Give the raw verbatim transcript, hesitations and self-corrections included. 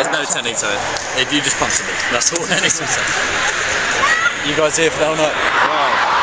there's no telling to it. If you just punch it, that's all there is to it. You guys here for that or not? Wow.